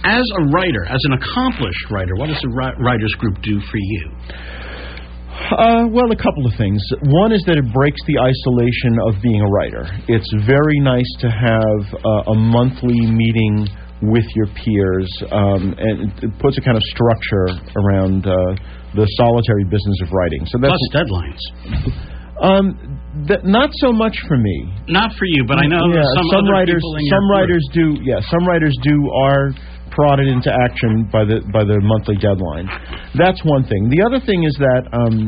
As a writer, as an accomplished writer, what does the writers group do for you? Well, a couple of things. One is that it breaks the isolation of being a writer. It's very nice to have a monthly meeting with your peers, and it puts a kind of structure around the solitary business of writing. So that's plus deadlines. Not so much for me. Not for you, but I know some writers. People in some your writers group. do. Yeah, some writers are prodded into action by the monthly deadline. That's one thing. The other thing is that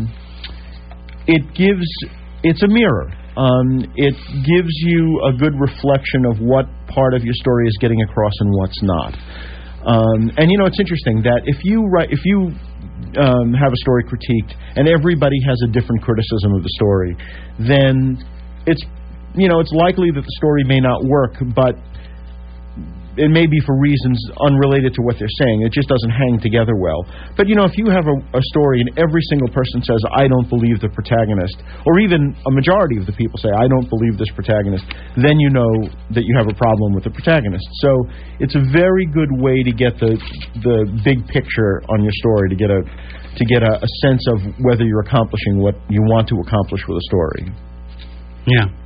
it's a mirror. It gives you a good reflection of what part of your story is getting across and what's not. And it's interesting that if you have a story critiqued and everybody has a different criticism of the story, then it's likely that the story may not work, but it may be for reasons unrelated to what they're saying. It just doesn't hang together well. But, if you have a story and every single person says, I don't believe the protagonist, or even a majority of the people say, I don't believe this protagonist, then you know that you have a problem with the protagonist. So it's a very good way to get the big picture on your story, to get a sense of whether you're accomplishing what you want to accomplish with a story. Yeah.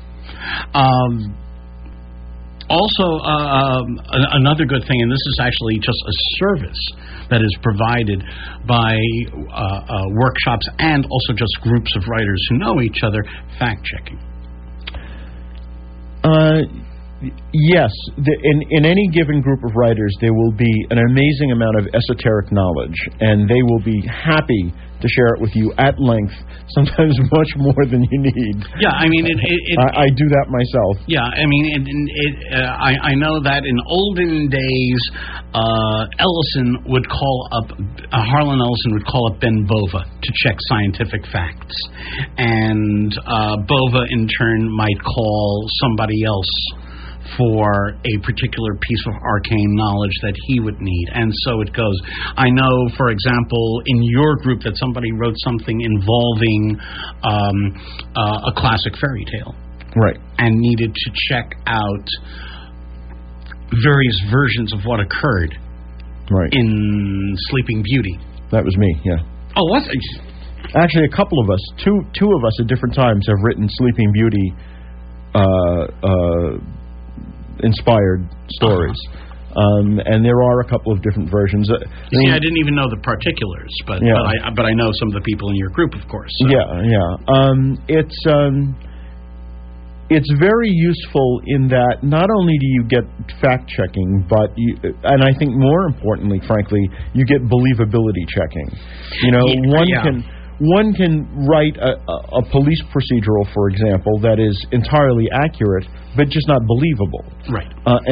Also, another good thing, and this is actually just a service that is provided by workshops and also just groups of writers who know each other, fact-checking. Yes. In any given group of writers, there will be an amazing amount of esoteric knowledge, and they will be happy to share it with you at length, sometimes much more than you need. Yeah, I mean, I do that myself. Yeah, I mean, I know that in olden days, Harlan Ellison would call up Ben Bova to check scientific facts, and Bova in turn might call somebody else for a particular piece of arcane knowledge that he would need, and so it goes. I know, for example, in your group that somebody wrote something involving a classic fairy tale, right, and needed to check out various versions of what occurred, right, in Sleeping Beauty. That was me, yeah. Oh, was it? Actually, a couple of us, two of us at different times have written Sleeping Beauty inspired stories. And there are a couple of different versions. See, I didn't even know the particulars, but I know some of the people in your group, of course. So. Yeah. It's very useful in that not only do you get fact checking, but and I think more importantly, frankly, you get believability checking. One can write a police procedural, for example, that is entirely accurate, but just not believable. Right.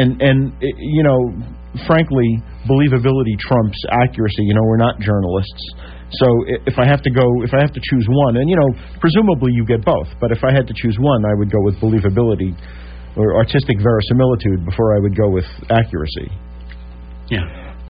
Frankly, believability trumps accuracy. We're not journalists. So if I have to choose one, and presumably you get both, but if I had to choose one, I would go with believability or artistic verisimilitude before I would go with accuracy. Yeah.